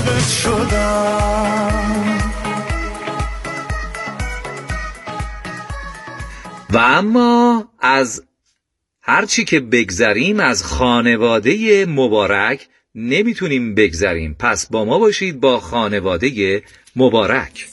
عاشقت شدم. و اما از هر چی که بگذریم از خانواده مبارک نمیتونیم بگذریم. پس با ما باشید با خانواده مبارک.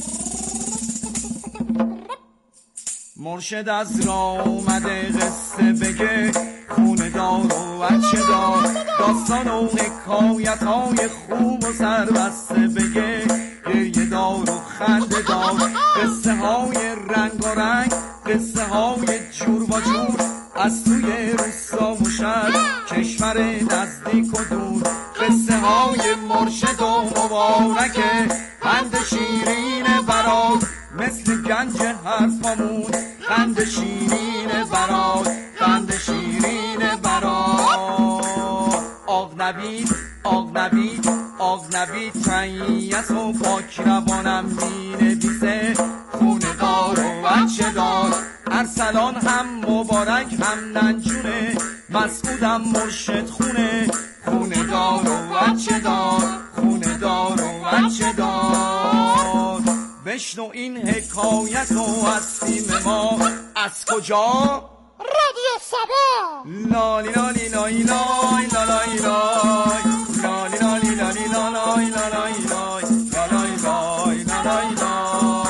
مرشد از راه اومده قصه بگه، خونه دار و بچه دار، داستان و حکایت های خوب و سربسته بگه، گریه دار و خنده دار، قصه های رنگ و رنگ، قصه های جور و جور، از توی روستا و شهر، کشور نزدیک و دور، قصه های مرشد و مبارکه، پند شیرین برات مثل گنج حرفامون، قند شیرین برات، قند شیرین برات. آق نبید، آق نبید، آق نبید تنیت و پاک روانم مینویسه، خونه دار و بچه دار، ارسلان هم مبارک هم ننجونه، مسعودم مرشد خونه، خونه دار و بچه دار، خونه دار و بچه دار. بشنو این حکایت و از تیم ما، از کجا؟ رادیو سبا. لالی لالی لای لای لای لای، لالی لالی لالی لای لای لای، لای لای لای لای.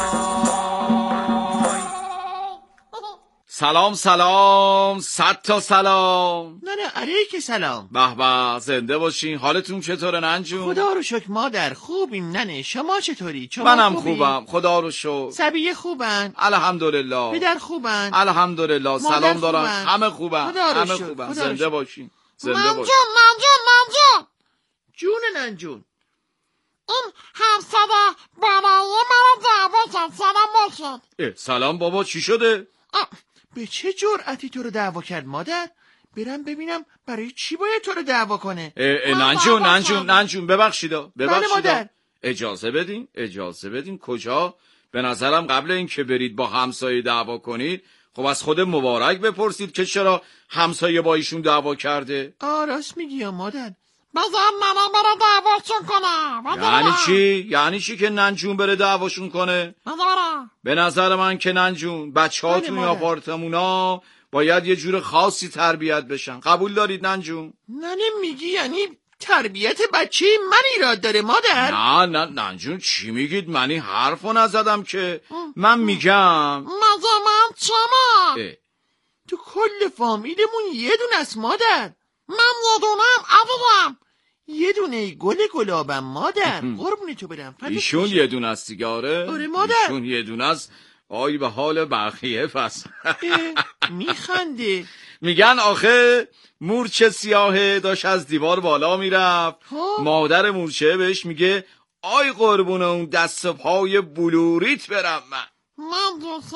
سلام سلام، 100 تا سلام. نه علیک سلام. به به، زنده باشین. حالتون چطوره ننجون؟ خدا رو شکر مادر، خوبیم ننه. شما چطوری؟ منم خوبم خدا رو شکر. سبیه خوبن؟ الحمدلله. پدر خوبن؟ الحمدلله. سلام دارم. خوبن؟ همه خوبن. همه خوبن. زنده باشین. زنده باشین. ننجون جون ننجون، این همسر برای من دعوا کرد. سلام باشد. سلام بابا، چی شده؟ به چه جرأتی تو رو دعوا کرد مادر؟ برم ببینم برای چی باید تو رو دعوا کنه. ننجون ببخشیدا. بله مادر. اجازه بدین. کجا؟ به نظرم قبل این که برید با همسایه دعوا کنید، خب از خود مبارک بپرسید که چرا همسایه با ایشون دعوا کرده. راست میگی یا مادر؟ بذار منم برای دعواشون کنم. یعنی چی که ننجون بره دعواشون کنه؟ به نظر من که ننجون بچه ها توی آپارتمونا باید یه جور خاصی تربیت بشن. قبول دارید ننجون؟ نه میگی یعنی تربیت بچه من ایراد داره مادر؟ نه ننجون، چی میگید؟ منی حرفو نزدم که. من میگم مگه من چمه؟ تو کل فامیلمون یه دونه است مادر. من یه دونم عزیزم. یه دونه گل گلابم مادر. قربونی تو برم. ایشون یه دونه است دیگه. آره مادر. ایشون یه دونه است. آی به حال بقیه پس. میخنده. میگن آخه مورچه سیاهه داشت از دیوار بالا میرفت. مادر مورچه بهش میگه آی قربون اون دست و پای بلوریت برم. من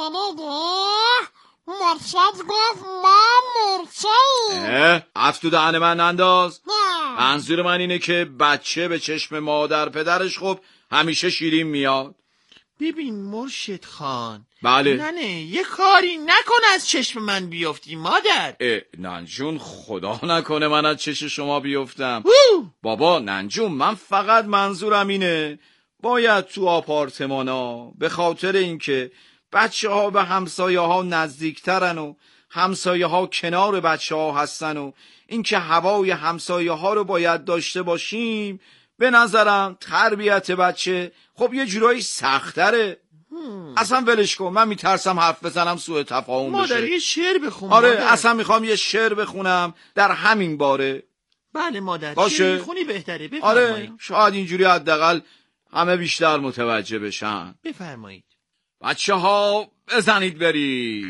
مرشد گفت ما مرچه‌ایم. اف تو دهن من ننداز. نه. منظور من اینه که بچه به چشم مادر پدرش خب همیشه شیرین میاد. ببین مرشد خان. بله. نه یه کاری نکن از چشم من بیفتی مادر. ننجون خدا نکنه من از چشم شما بیفتم. بابا ننجون، من فقط منظورم اینه باید تو آپارتمانا به خاطر اینکه بچه ها به همسایه ها نزدیکترن و همسایه ها کنار بچه ها هستن و اینکه هوای همسایه ها رو باید داشته باشیم، به نظرم تربیت بچه خب یه جورایی سختره. اصلا ولش کن، من میترسم حرف بزنم سوء تفاهم بشه. مادر یه شعر بخون. آره مادر. اصلا میخوام یه شعر بخونم در همین باره. بله مادر، باشه. شعر میخونی بهتره. بفرمایید. آره شاید اینجوری حداقل همه بیشتر متوجه بشن. بفرمایید. بچه ها بزنید برید.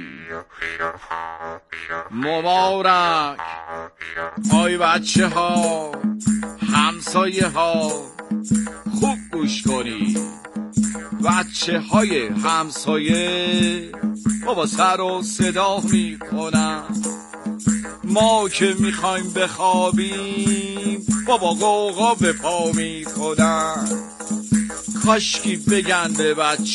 مبارک آی بچه ها، همسایه ها خوب گوش کنید. بچه های همسایه بابا سر و صدا می کنن، ما که میخوایم بخوابیم بابا قوقا به پا می کنن. کاشکی بگن به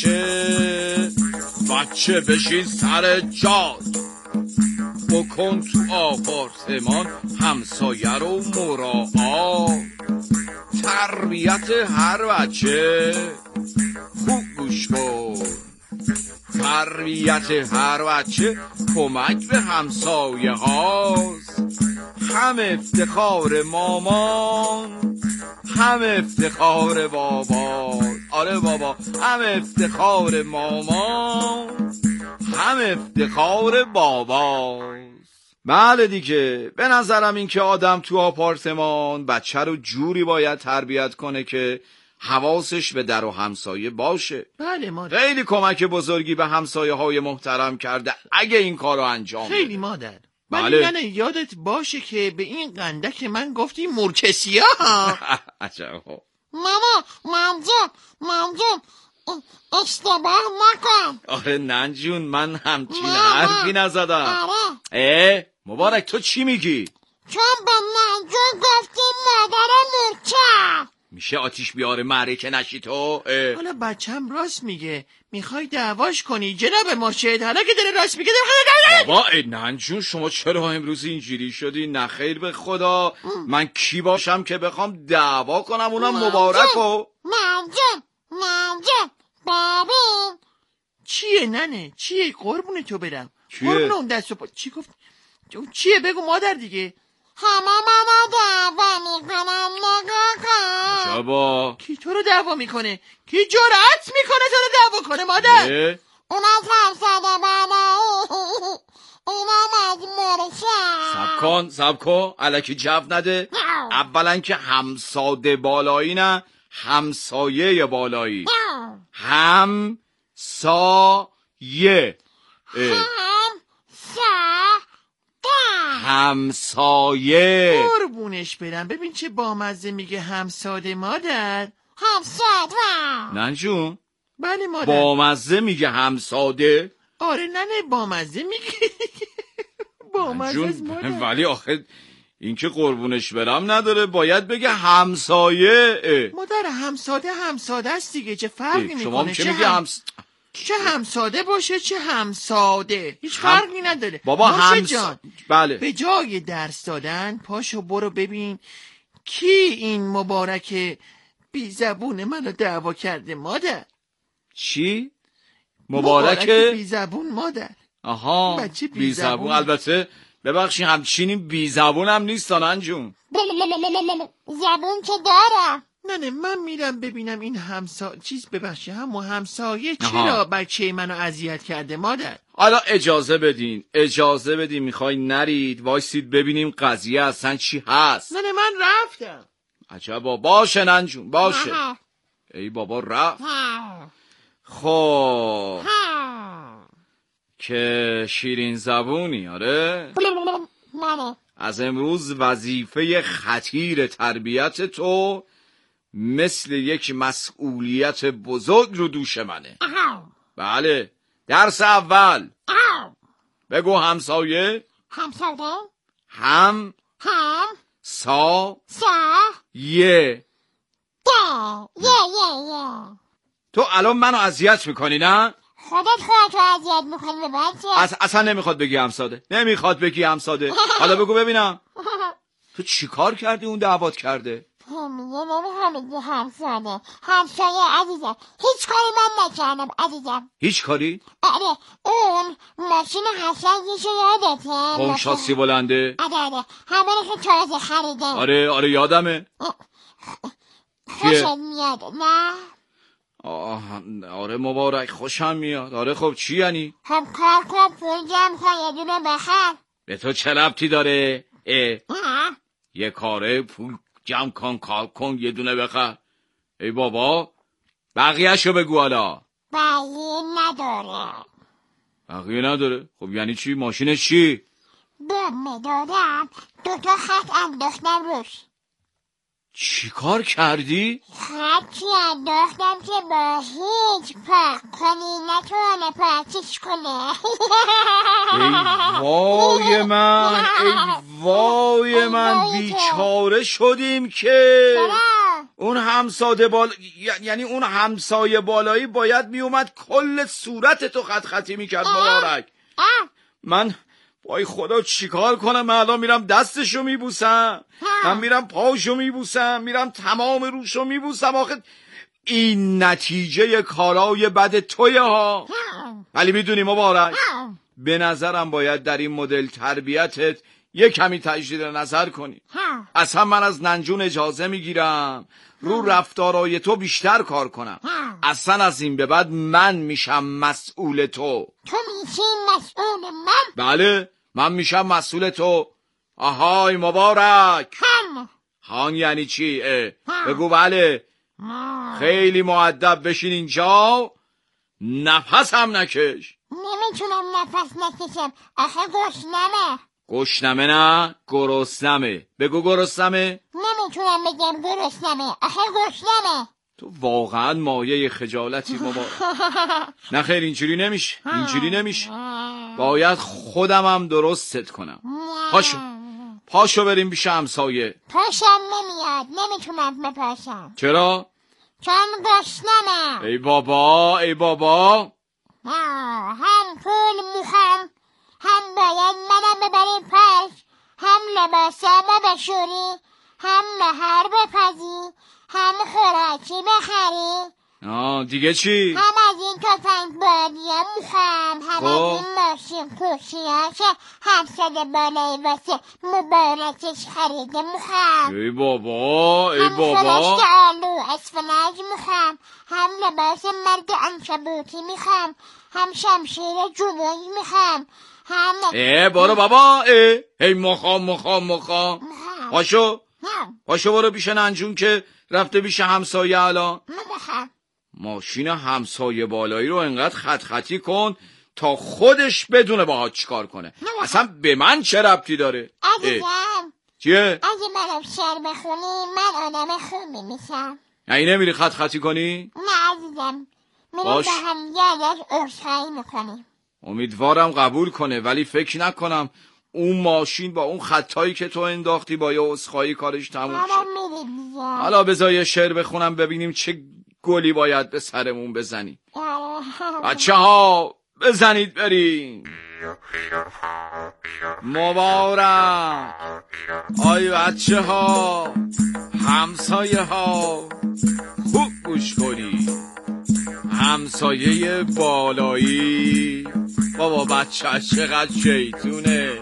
بچه بشین سر جات، بکن تو آپارتمان همسایه رو مراعات. تربیت هر بچه خوب گوش کن. تربیت هر بچه کمک به همسایه هاست، هم افتخار مامان هم افتخار بابا. آره بابا، هم افتخار مامان هم افتخار بابا. بله دیگه، به نظرم این که آدم تو آپارتمان بچه رو جوری باید تربیت کنه که حواسش به در و همسایه باشه. بله مادر. خیلی کمک بزرگی به همسایه های محترم کرده اگه این کار رو انجام بده. خیلی مادر. بله. ولی ننه یادت باشه که به این قندک من گفتی مورچسیا. عجب. ماما منجون اشتباه نکن. آره ننجون، من همچین نه. حرفی نزدم. آره، مبارک تو چی میگی؟ چون به منجون گفتی مادر مورچه. میشه آتیش بیاره معرکه نشی تو؟ حالا بچم راست میگه، میخوای دعواش کنی جناب مرشد؟ حالا که داره راست میگه بابا ننجون، شما چرا امروز اینجوری شدی؟ نخیر به خدا، من کی باشم که بخوام دعوا کنم اونم مبارکو؟ منجون ببین. چیه ننه؟ چیه؟ قربون تو برم. چیه؟ قربون اون دست و پا. چی گفت؟ چیه بگو مادر دیگه. همه منو دعوا میکنن، نگاه کن. عجبا. کی تو رو دعوا میکنه؟ کی جرأت میکنه تو رو دعوا کنه مادر؟ اونا همساده بالایی، اونا از مرشه. سب کن الکی جو نده. اولا که همساده بالایی نه، همسایه بالایی. همسایه. همسایه. قربونش برم. ببین چه بامزه میگه همساده مادر. همساده. ننجون بله مادر. بامزه میگه همساده. آره ننه بامزه میگه. بامزه است مادر. ولی آخه این که قربونش برم نداره، باید بگه همسایه. مادر همساده است دیگه، چه فرقی میکنه؟ شما چه میگه چه همساده باشه چه همساده، هیچ فرقی نداره. بابا جان. بله. به جای درس دادن پاشو برو ببین کی این مبارک بی زبون منو دعوا کرده مادر. چی؟ مبارک بی زبون مادر. آها، بچه بی زبون. البته ببخشید همچین بی زبون هم نیست ننجون. زبون که داره. نه من میرم ببینم این همسایه چرا بچه منو اذیت کرده مادر. حالا اجازه بدین میخوای نرید وایسید ببینیم قضیه اصلا چی هست. نه من رفتم. عجبا. باشه ننجون باشه. ای بابا رفت. خب که شیرین زبونی. آره از امروز وظیفه خطیر تربیت تو مثل یک مسئولیت بزرگ رو دوش منه. بله. درس اول بگو همسایه. یه. تو الان منو اذیت میکنی نه؟ خودتو اذیت میکنی بچه. اصلا نمیخواد بگی همساده. حالا بگو ببینم تو چی کار کردی اون دعوات کرده؟ همسایه عزیزم، هیچ کاری من نکردم عزیزم. هیچ کاری؟ آره، اون ماشین حسنیشو یادته؟ اون شاسی بلنده؟ آره همونه که تازه خریده. آره یادمه. خوشت میاد نه؟ آره مبارک خوشم میاد. آره خب چی یعنی؟ خب کار کن، پول جمع کن، یه دونه بخر. به تو چه ربطی داره؟ یه کاره پول جمع کن، کار کن، یه دونه بخر. ای بابا بقیه‌شو بگو. حالا بقیه نداره. خب یعنی چی؟ ماشینش چی؟ دادم 2 خط انداختم روش. چی کار کردی؟ خطی انداختم که با هیچ پاک کنی نتونه پاکش کنه. ای وای من بیچاره شدیم که اون یعنی اون همسایه بالایی باید میومد کل صورت تو خط خطی میکرد مبارک. وای خدا چیکار کنم؟ من الان میرم دستشو میبوسم، من میرم پاشو میبوسم، میرم تمام روشو میبوسم. آخه این نتیجه کارای بد تویه ها. ولی میدونی مبارک، به نظرم باید در این مدل تربیتت یه کمی تجدید نظر کنی. اصلا من از ننجون اجازه میگیرم رو رفتارای تو بیشتر کار کنم. اصلا از این به بعد من میشم مسئول تو. تو میشی مسئول من؟ بله من میشم مسئول تو. آهای مبارک. هان یعنی چی؟ بگو. بله خیلی مؤدب بشین اینجا، نفس هم نکش. نمیتونم نفس نکشم، آخه گشنمه. گشنمه نه، گرسنمه. بگو گرسنمه. نمیتونم بگم گرسنمه، آخه گشنمه. تو واقعا مایه خجالتی مبارک. نه خیر اینجوری نمیشه، اینجوری نمیشه. باید خودمم درستت کنم. پاشو بریم پیش همسایه. پاشم نمیاد، نمیتونم بپاشم. چرا؟ چون گشنمه. ای بابا ای بابا. هم پول میخوام، هم باید منم ببری پش، هم لباسامو بشوری، هم نهار بپزی، هم خوراکی بخری. دیگه چی؟ هم از این تفنگ بادیه میخوام، هم از این ماشین کوشیاش 700 بالای واسه مبارکش خریده میخوام. ای بابا ای هم بابا. خورشت آلو اسفناج میخوام، هم لباس مرد عنکبوتی میخوام، هم شمشیر جموی میخوام، هم برو بابا. هی مخام. پاشو برو پیش ننجون که رفته پیش همسایه. الان ماشین همسایه بالایی رو انقدر خطی کن تا خودش بدونه باهات چیکار کنه. اصلا به من چه ربطی داره؟ عزیزم چیه؟ اگه منم شعر بخونی من آدم خوبی میشم. یعنی نمیری خطی کنی؟ نه عزیزم، میریم با هم یادش عرصایی میکنیم. امیدوارم قبول کنه، ولی فکر نکنم اون ماشین با اون خطایی که تو انداختی با یه عذرخواهی کارش تموم شد. حالا بذار یه شعر بخونم ببینیم چه گلی باید به سرمون بزنیم. بچه ها بزنید بریم. مبارک آی بچه ها، همسایه ها خوب گوش کنی. همسایه بالایی بابا بچه چقدر شیطونه،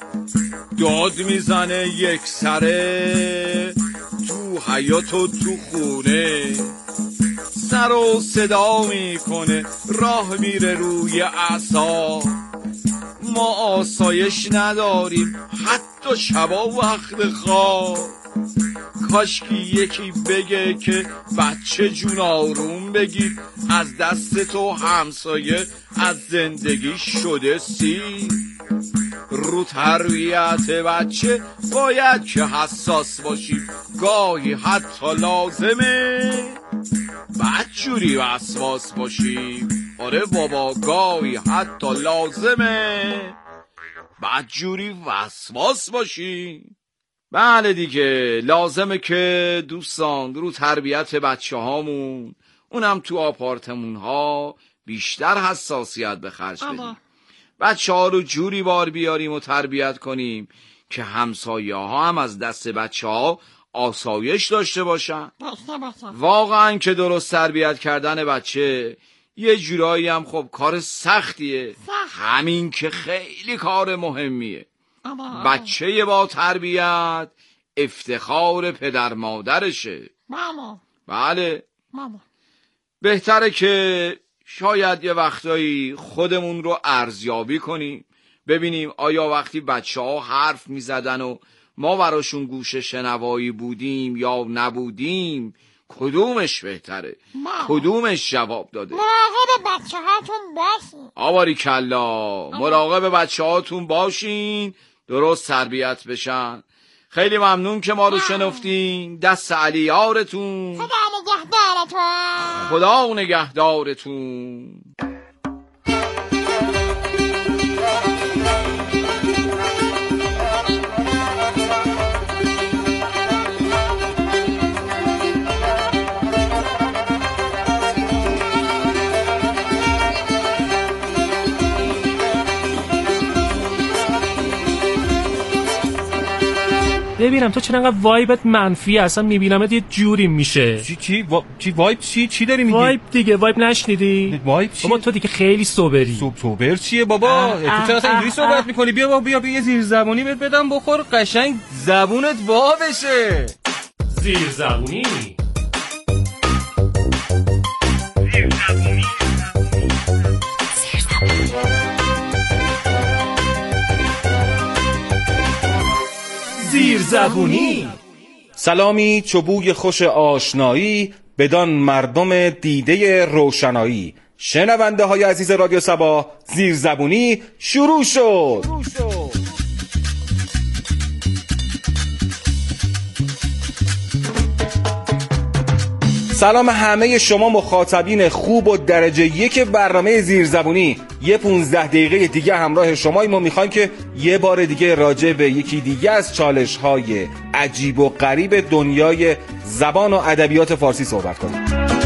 داد میزنه یک سره تو حیاط و تو خونه، سر و صدا میکنه راه میره روی عصا. ما آسایش نداریم حتی شبا وقت خواب. کاشکی یکی بگه که بچه جون آروم بگیر، از دست تو همسایه از زندگی شده سیر. رو تربیت بچه باید که حساس باشیم، گاهی حتی لازمه بدجوری وسواس باشیم. آره بابا گاهی حتی لازمه بدجوری وسواس باشیم. بله دیگه لازمه که دوستان رو تربیت بچه هامون، اونم تو آپارتمون ها، بیشتر حساسیت به خرج بدیم. بچه ها رو جوری بار بیاریم و تربیت کنیم که همسایه ها هم از دست بچه ها آسایش داشته باشن. واقعا که درست تربیت کردن بچه یه جورایی هم خب کار سختیه، همین که خیلی کار مهمیه. بچه با تربیت افتخار پدر مادرشه. بله بهتره که شاید یه وقتایی خودمون رو ارزیابی کنیم، ببینیم آیا وقتی بچه ها حرف می زدن و ما براشون گوش شنوایی بودیم یا نبودیم، کدومش بهتره؟ کدومش جواب داده؟ مراقب بچه هاتون باشین. آواری کلا، مراقب بچه هاتون باشین درست تربیت بشن. خیلی ممنون که ما رو شنفتین. دست علی یارتون. خدا نگهدارتون. خدا نگهدارتون. ببینم تو چرا انقدر وایبت منفی، اصلا میبینمت یه جوری میشه. چی وایب چی داری میگی؟ وایب دیگه، وایب نشنیدی؟ وایب چی؟ بابا تو دیگه خیلی سوبری. سوبر چیه بابا؟ تو چرا اصلا اینجوری صحبت میکنی؟ بیا یه زیر زبونی بهت بدم بخور، قشنگ زبونت وا بشه. زیر زبونی. زیر زبونی. سلامی چوبوی خوش آشنایی بدان مردم دیده روشنایی. شنونده های عزیز رادیو صبا، زیر زبونی شروع شد. سلام همه شما مخاطبین خوب و درجه یک برنامه زیرزبونی. یه 15 دقیقه دیگه همراه شماییم و میخوایم که یه بار دیگه راجع به یکی دیگه از چالش‌های عجیب و غریب دنیای زبان و ادبیات فارسی صحبت کنیم.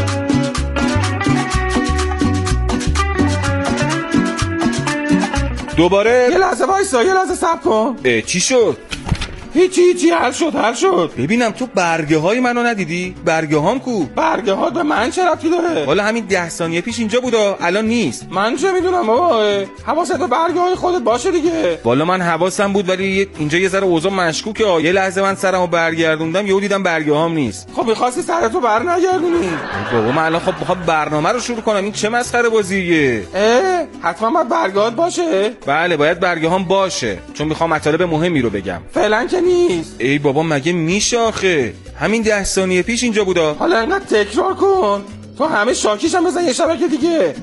دوباره یه لحظه وایسا، یه لحظه صبر کن. چی شد؟ هیچی حل شد. ببینم تو برگه های منو ندیدی؟ برگه هام کو؟ برگه ها به من چه ربطی داره؟ والا همین 10 ثانیه پیش اینجا بودا، الان نیست. من چه میدونم بابا، حواست به برگه های خودت باشه دیگه. والا من حواسم بود ولی اینجا یه ذره اوضاع مشکوکه. یه لحظه من سرمو برگردوندم یهو دیدم برگه هام نیست. خب می‌خواستی سرتو برنگردونی؟ بابا من الان خب می‌خوام برنامه رو شروع کنم، این چه مسخره بازیه؟ حتما باید برگهات باشه؟ بله باید برگه هام باشه، چون می‌خوام مطالب مهمی رو بگم. فعلا که نیست. ای بابا مگه میشه آخه؟ همین 10 ثانیه پیش اینجا بودا. حالا انقدر تکرار کن، تو همه شاکیش هم بزن یه شبکه دیگه.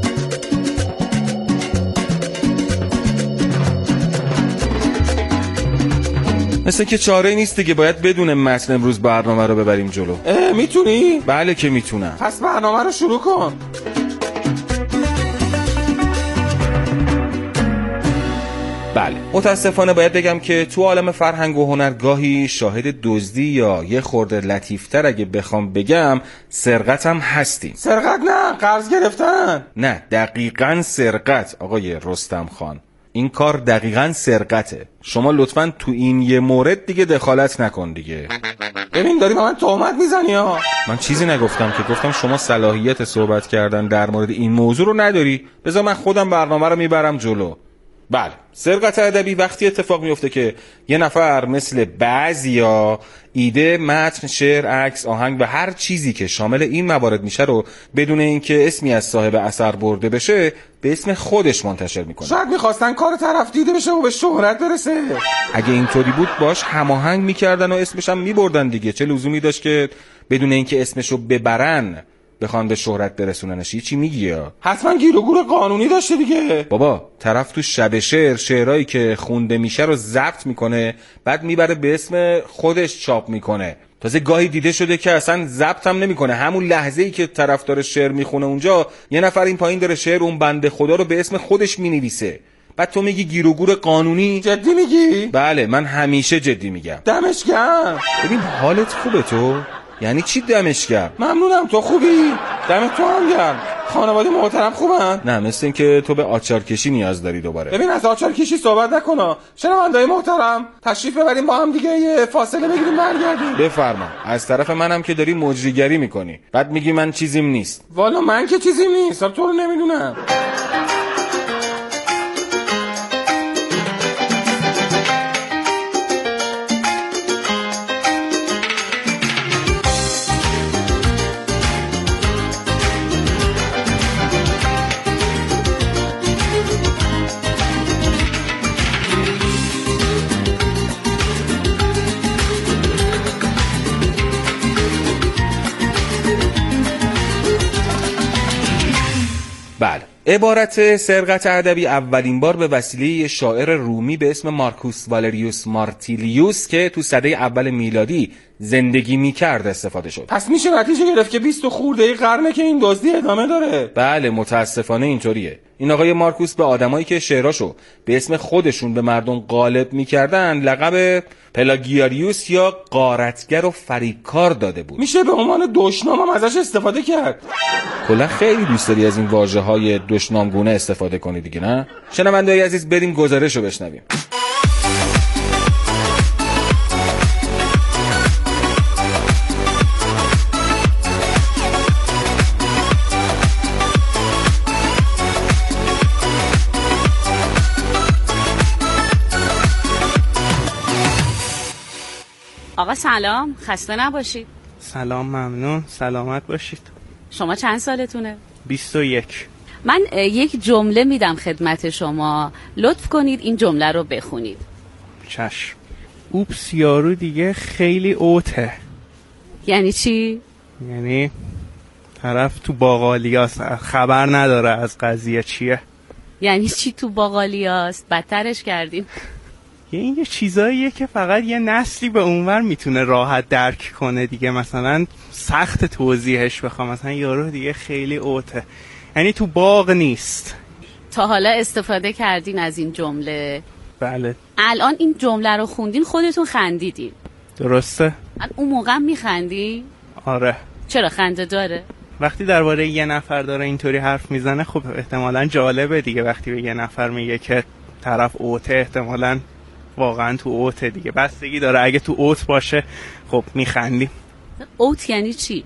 مثل که چاره نیست دیگه، باید بدون متن امروز برنامه رو ببریم جلو. میتونی؟ بله که میتونم. پس برنامه رو شروع کن. بله متاسفانه باید بگم که تو عالم فرهنگ و هنر گاهی شاهد دزدی یا یه خورده لطیفتر اگه بخوام بگم سرقت هم هستیم. سرقت نه، قرض گرفتن. نه دقیقاً سرقت آقای رستم خان، این کار دقیقاً سرقته. شما لطفاً تو این یه مورد دیگه دخالت نکن دیگه. ببین داری به من تهمت میزنی ها. من چیزی نگفتم که، گفتم شما صلاحیت صحبت کردن در مورد این موضوع رو نداری. بذار من خودم برنامه رو میبرم جلو. بله سرقت ادبی وقتی اتفاق میفته که یه نفر مثل بعضیا ایده، متن، شعر، عکس، آهنگ و هر چیزی که شامل این موارد میشه رو بدون اینکه اسمی از صاحب اثر برده بشه به اسم خودش منتشر میکنه. شاید میخواستن کار طرف دیده بشه و به شهرت برسه. اگه اینطوری بود باش هماهنگ میکردن و اسمش هم میبردن دیگه. چه لزومی داشت که بدون اینکه اسمشو ببرن بخوان به شهرت برسوننش؟ چی میگی یا؟ حتما گیر و گور قانونی داشته دیگه. بابا طرف تو شب شعر شعرهایی که خونده میشه رو ضبط میکنه، بعد میبره به اسم خودش چاپ میکنه. تازه گاهی دیده شده که اصلا ضبط هم نمیکنه، همون لحظه‌ای که طرف داره شعر میخونه اونجا یه نفر این پایین داره شعر اون بنده خدا رو به اسم خودش مینویسه. بعد تو میگی گیر و گور قانونی؟ جدی میگی؟ بله من همیشه جدی میگم. دمش گرم. ببین حالت خوبه تو؟ یعنی چی دمش گرم؟ ممنونم، تو خوبی؟ دمت تو هم گرم. خانواده محترم خوبن؟ نه مثل این که تو به آچارکشی نیاز داری دوباره. ببین از آچارکشی صحبت نکن. شنونده‌های محترم تشریف ببریم با هم دیگه یه فاصله بگیریم برگردیم. بفرما. از طرف منم که داری مجریگری میکنی، بعد میگی من چیزیم نیست. والا من که چیزیم نیست، تو رو نمیدونم. بله عبارت سرقت ادبی اولین بار به وسیله شاعر رومی به اسم مارکوس والریوس مارتیلیوس که تو سده اول میلادی زندگی میکرد استفاده شد. پس میشه نتیجه گرفت که 20 خورده قرنه که این دزدی ادامه داره. بله متاسفانه اینطوریه. این آقای مارکوس به آدمایی که شعراشو به اسم خودشون به مردم غالب میکردن لقب پلاگیاریوس یا غارتگر و فریبکار داده بود. میشه به عنوان دشنام هم ازش استفاده کرد. کلا خیلی دوست داری از این واژه‌های دشنامگونه استفاده کنی دیگه نه؟ شنونده‌های عزیز بریم گزارشو بشنویم. آقا سلام، خسته نباشید. سلام، ممنون، سلامت باشید. شما چند سالتونه؟ 21. من یک جمله میدم خدمت شما، لطف کنید این جمله رو بخونید. چشم. اوپس یارو دیگه خیلی اوته. یعنی چی؟ یعنی طرف تو باقالیاست، خبر نداره از قضیه چیه. یعنی چی تو باقالیاست؟ بدترش کردین. این یه چیزاییه که فقط یه نسلی به اونور میتونه راحت درک کنه دیگه. مثلا سخت توضیحش بخوام، مثلا یارو دیگه خیلی اوته، یعنی تو باغ نیست. تا حالا استفاده کردین از این جمله؟ بله. الان این جمله رو خوندین خودتون خندیدین؟ درسته. اون موقع میخندی؟ آره. چرا خنده داره؟ وقتی درباره یه نفر داره اینطوری حرف میزنه خب احتمالاً جالبه دیگه. وقتی به یه نفر میگه که طرف اوته، احتمالاً واقعا تو اوته دیگه. بستگی داره، اگه تو اوت باشه خب میخندیم. اوت یعنی چی؟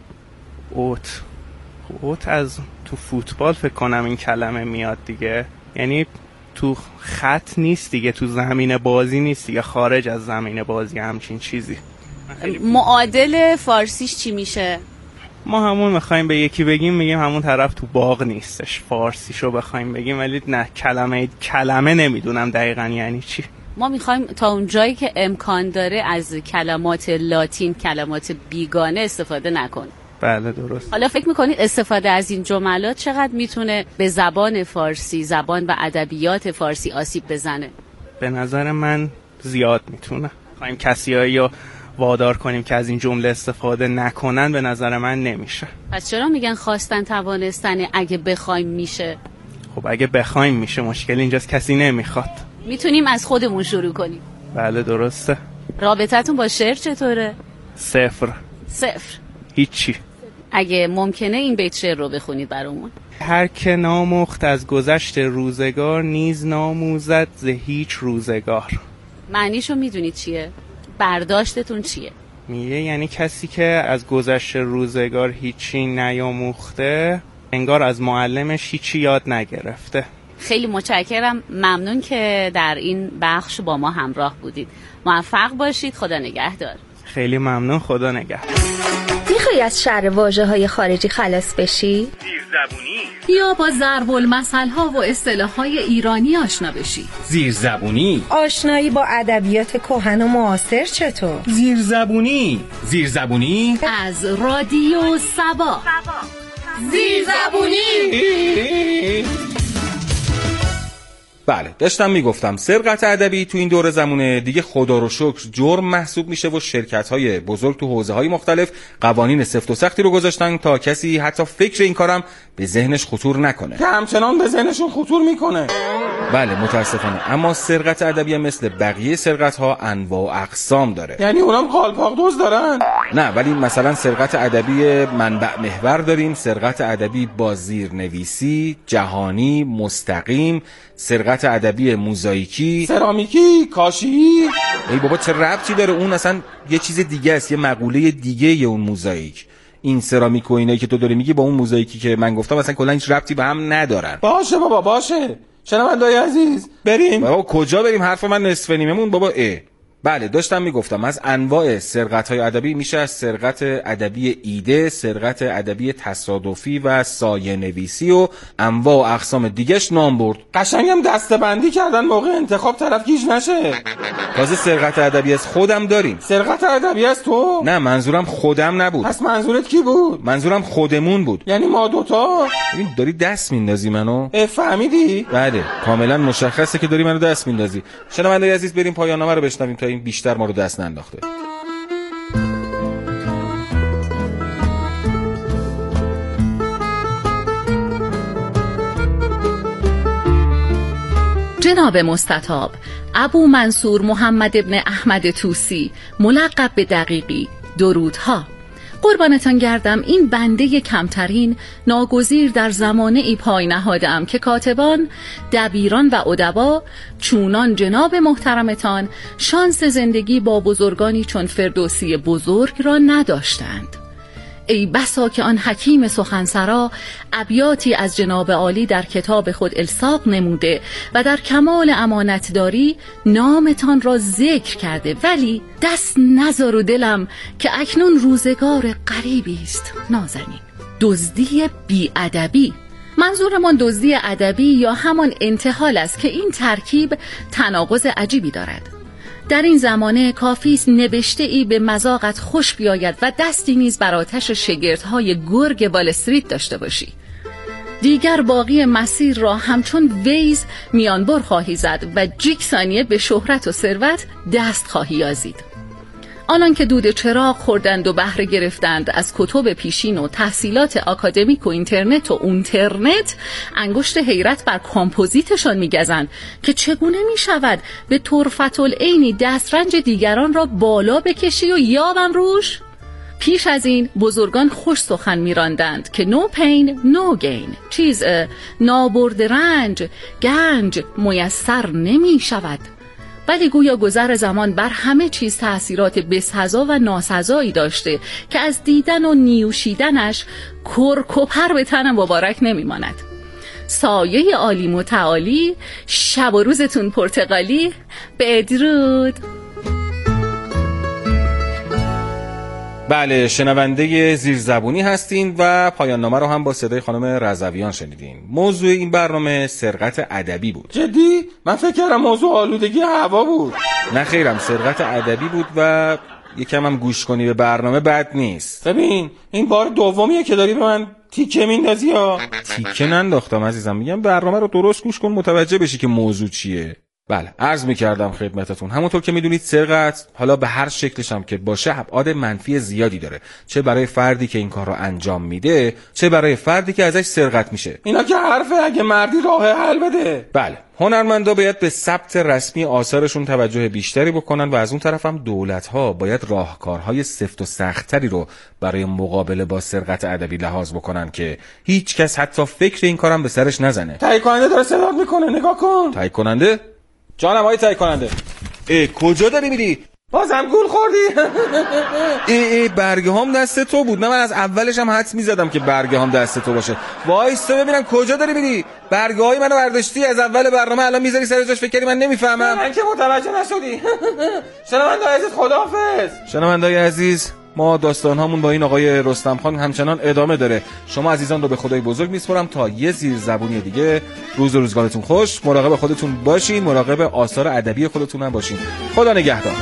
اوت از تو فوتبال فکر کنم این کلمه میاد دیگه. یعنی تو خط نیست دیگه، تو زمین بازی نیست دیگه، خارج از زمین بازی، همچین چیزی. معادل فارسیش چی میشه؟ ما همون میخوایم به یکی بگیم، میگیم همون طرف تو باغ نیستش. فارسیشو بخوایم بگیم، ولی نه کلمه نمیدونم دقیقاً یعنی چی. ما میخوایم تا اون جایی که امکان داره از کلمات لاتین، کلمات بیگانه استفاده نکنیم. بله درست. حالا فکر میکنید استفاده از این جملات چقدر میتونه به زبان فارسی، زبان و ادبیات فارسی آسیب بزنه؟ به نظر من زیاد میتونه. خواهیم کسیایی رو وادار کنیم که از این جمله استفاده نکنن، به نظر من نمیشه. پس چرا میگن خواستن توانستن اگه بخوایم میشه؟ خب اگه بخوایم میشه، مشکل اینجاست کسی نمیخواد. میتونیم از خودمون شروع کنیم. بله درسته. رابطتون با شعر چطوره؟ صفر. هیچی. اگه ممکنه این بیت شعر رو بخونید برامون. هر که نامخت از گذشت روزگار، نیز ناموزد ز هیچ روزگار. معنیشو میدونید چیه؟ برداشتتون چیه؟ میگه یعنی کسی که از گذشت روزگار هیچی نیاموخته، انگار از معلمش هیچی یاد نگرفته. خیلی متشکرم، ممنون که در این بخش با ما همراه بودید. موفق باشید، خدا نگهدار. خیلی ممنون، خدا نگهدار. میخوای از شر واژه‌های خارجی خلاص بشی؟ زیرزبونی. یا با ضرب المثل‌ها و اصطلاح‌های ایرانی آشنا بشی؟ زیرزبونی. آشنایی با ادبیات کهن و معاصر چطور؟ زیرزبونی از رادیو سبا. زیرزبونی. بله، داشتم میگفتم سرقت ادبی تو این دور زمونه دیگه خدا رو شکر جرم محسوب میشه و شرکت‌های بزرگ تو حوزه‌های مختلف قوانین سفت و سختی رو گذاشتن تا کسی حتی فکر این کارم به ذهنش خطور نکنه، که همچنان به ذهنشون خطور میکنه. بله متاسفانه. اما سرقت ادبی مثل بقیه سرقت‌ها انواع و اقسام داره. یعنی اونام قالپاق دوز دارن؟ نه، ولی مثلا سرقت ادبی منبع محور داریم، سرقت ادبی با زیرنویسی، جهانی، مستقیم، سرقت ادبی موزاییکی، سرامیکی، کاشی. ای بابا چه ربطی داره؟ اون اصلا یه چیز دیگه است، یه مقوله دیگه یه اون موزاییک. این سرامیک و اینایی که تو داری میگی با اون موزاییکی که من گفتم اصلا کلا هیچ ربطی به هم ندارن. باشه بابا باشه. شنونده‌های عزیز بریم. بابا کجا بریم؟ حرف من نصف نیممون بابا. بله داشتم میگفتم از انواع سرقت‌های ادبی میشه از سرقت ادبی ایده، سرقت ادبی تصادفی و سایه نویسی و انواع و اقسام دیگه‌اش نام برد. قشنگم دسته‌بندی کردن موقع انتخاب طرف گیج نشه. تازه سرقت ادبی از خودم داریم. سرقت ادبی از تو؟ نه منظورم خودم نبود. پس منظورت کی بود؟ منظورم خودمون بود. یعنی ما دوتا؟ ببین داری دست میندازی منو؟ فهمیدی؟ بله کاملا مشخصه که داری منو دست میندازی. شنونده‌های عزیز بریم پایان‌نامه رو بشنویم تا این بیشتر ما رو دست ننداخته. جناب مستطاب ابو منصور محمد ابن احمد طوسی ملقب به دقیقی، درودها. قربانتان گردم، این بنده کمترین ناگزیر در زمانه ای پای نهادم که کاتبان، دبیران و ادبا چونان جناب محترمتان شانس زندگی با بزرگانی چون فردوسی بزرگ را نداشتند. ای بسا که آن حکیم سخنسرا ابیاتی از جناب عالی در کتاب خود الصاق نموده و در کمال امانتداری نامتان را ذکر کرده، ولی دست نذار و دلم که اکنون روزگار قریبی است نازنین. دزدی بی‌ادبی. منظورمان دزدی ادبی یا همان انتحال است که این ترکیب تناقض عجیبی دارد. در این زمانه کافی است نبشته ای به مذاقت خوش بیاید و دستی نیز بر آتش شگردهای گرگ وال استریت داشته باشی. دیگر باقی مسیر را همچون ویز میانبر خواهی زد و جیک ثانیه به شهرت و ثروت دست خواهی یازید. آنان که دود چراغ خوردند و بهره گرفتند از کتب پیشین و تحصیلات آکادمیک و اینترنت و اونترنت، انگشت حیرت بر کامپوزیتشان میگزند که چگونه میشود به طرفت العینی دسترنج دیگران را بالا بکشی و یابم روش؟ پیش از این بزرگان خوش سخن میراندند که no pain no gain، چیز نابرد رنج گنج میسر نمی شود. ولی گویا گذر زمان بر همه چیز تأثیرات بسزا و ناسزایی داشته که از دیدن و نیوشیدنش کرکوپر به تن مبارک نمیماند. سایه عالی متعالی، شب و روزتون پرتقالی، بدرود. بله، شنونده زیرزبونی هستین و پایان نامه رو هم با صدای خانم رضویان شنیدین. موضوع این برنامه سرقت ادبی بود. جدی؟ من فکر کردم موضوع آلودگی هوا بود. نه خیرم، سرقت ادبی بود و یکم هم گوش کنی به برنامه بد نیست. ببین این بار دومیه که داری به من تیکه میندازی ها. تیکه ننداختم عزیزم، میگم برنامه رو درست گوش کن متوجه بشی که موضوع چیه. بله، عرض می‌کردم خدمتتون همونطور که میدونید سرقت حالا به هر شکلش هم که باشه ابعاد منفی زیادی داره، چه برای فردی که این کار رو انجام میده چه برای فردی که ازش سرقت میشه. اینا که حرفه، اگه مردی راه حل بده. بله، هنرمندا باید به ثبت رسمی آثارشون توجه بیشتری بکنن و از اون طرف هم دولت‌ها باید راهکارهای سفت و سخت‌تری رو برای مقابله با سرقت ادبی لحاظ بکنن که هیچ کس حتی فکر این کارم به سرش نزنه. تایید کننده داره صدا میکنه، نگاه کن. تایید کننده؟ جانم آقای تایید کننده. کجا داری میری؟ بازم گول خوردی؟ برگه هم دست تو بود. نه من از اولش هم حدس میزدم که برگه هم دست تو باشه. وایستا ببینم کجا داری میری؟ برگه های منو برداشتی از اول برنامه الان میذاری سر جاش، فکر کردی من نمیفهمم؟ من که متوجه نشدی. شنونده‌های عزیز خداحافظ. شنونده‌های عزیز، ما داستان‌هامون با این آقای رستم خان همچنان ادامه داره. شما عزیزان رو به خدای بزرگ میسپارم تا یه زیرزبونی دیگه. روز و روزگارتون خوش، مراقب خودتون باشین، مراقب آثار ادبی خودتون هم باشین. خدا نگهدار.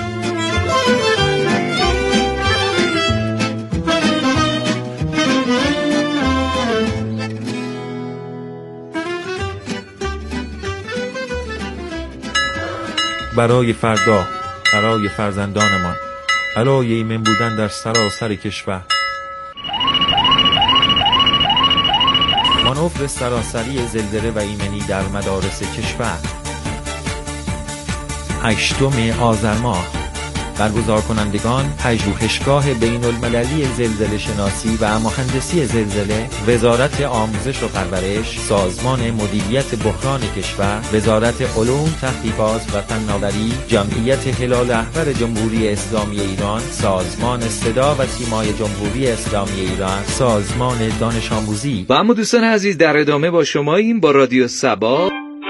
برای فردا، برای فرزندانمان، برای ایمن بودن در سراسر کشور. مانور سراسری زلزله و ایمنی در مدارس کشور. 8 آذر ماه برگزار کنندگان پژوهشگاه بین المللی زلزله شناسی و مهندسی زلزله، وزارت آموزش و پرورش، سازمان مدیریت بحران کشور، وزارت علوم، تحقیقات و فناوری، جمعیت هلال احمر جمهوری اسلامی ایران، سازمان صدا و سیمای جمهوری اسلامی ایران، سازمان دانش آموزی. و اما دوستان عزیز، در ادامه با شماییم با رادیو سبا.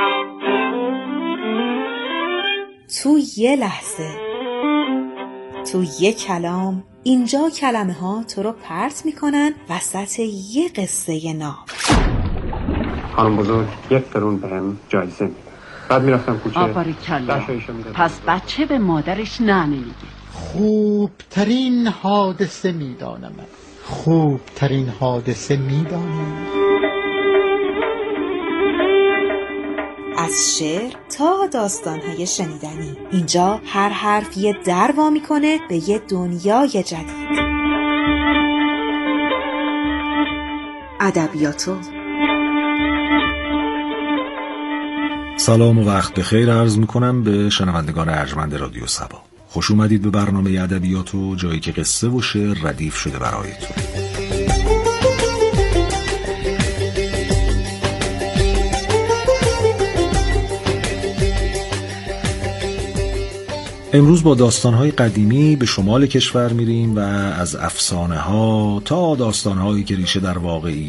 تو یه لحظه، تو یه کلام، اینجا کلمه ها تو رو پرت میکنن وسط یه قصه ناب. خانم بزرگ 1 قرون بهم جایزه میده. بعد میرفتم کوچه. آباریکلا. پس بچه به مادرش نه نمیگه. خوبترین حادثه میدانم. خوبترین حادثه میدانم. از شعر تا داستان‌های شنیدنی، اینجا هر حرف یه در وا میکنه به یه دنیای جدید. ادبیاتو. سلام و وقت بخیر عرض میکنم به شنوندگان ارجمند رادیو سبا. خوش اومدید به برنامه ادبیاتو، جایی که قصه و شعر ردیف شده برایتون. امروز با داستان‌های قدیمی به شمال کشور میریم و از افسانه‌ها تا داستان‌هایی که ریشه در واقعی